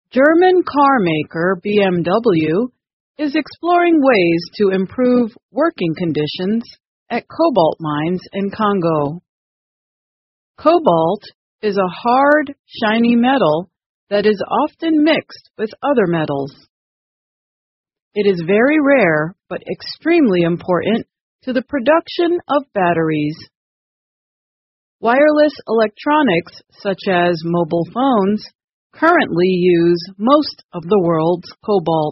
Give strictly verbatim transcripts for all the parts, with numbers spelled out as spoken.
German car maker B M W is exploring ways to improve working conditions at cobalt mines in Congo. Cobalt is a hard, shiny metal that is often mixed with other metals. It is very rare but extremely important to the production of batteries. Wireless electronics such as mobile phones currently use most of the world's cobalt.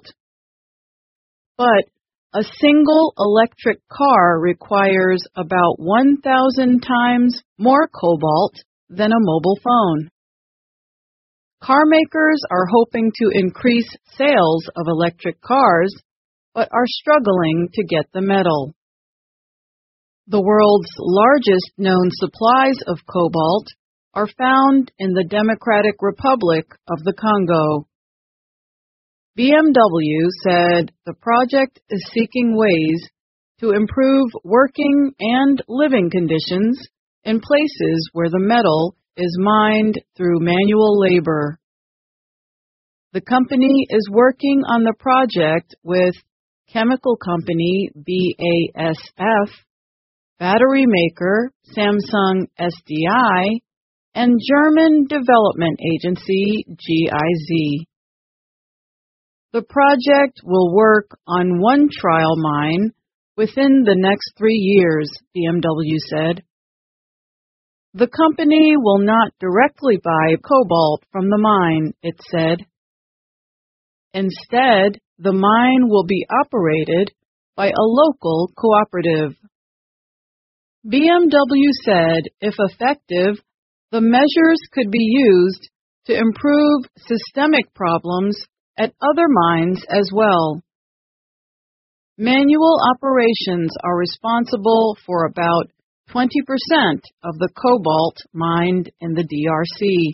But a single electric car requires about one thousand times more cobalt than a mobile phone. Car makers are hoping to increase sales of electric cars, but are struggling to get the metal. The world's largest known supplies of cobalt are found in the Democratic Republic of the Congo. B M W said the project is seeking ways to improve working and living conditions in places where the metal is mined through manual labor. The company is working on the project with chemical company B A S F, battery maker Samsung S D I, and German development agency G I Z. The project will work on one trial mine within the next three years, B M W said. The company will not directly buy cobalt from the mine, it said. Instead, the mine will be operated by a local cooperative. B M W said, if effective, the measures could be used to improve systemic problems at other mines as well. Manual operations are responsible for about twenty percent of the cobalt mined in the D R C.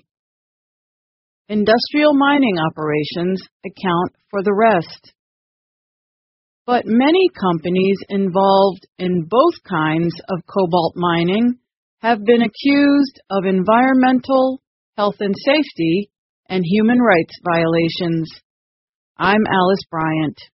Industrial mining operations account for the rest. But many companies involved in both kinds of cobalt mining have been accused of environmental, health and safety, and human rights violations. I'm Alice Bryant.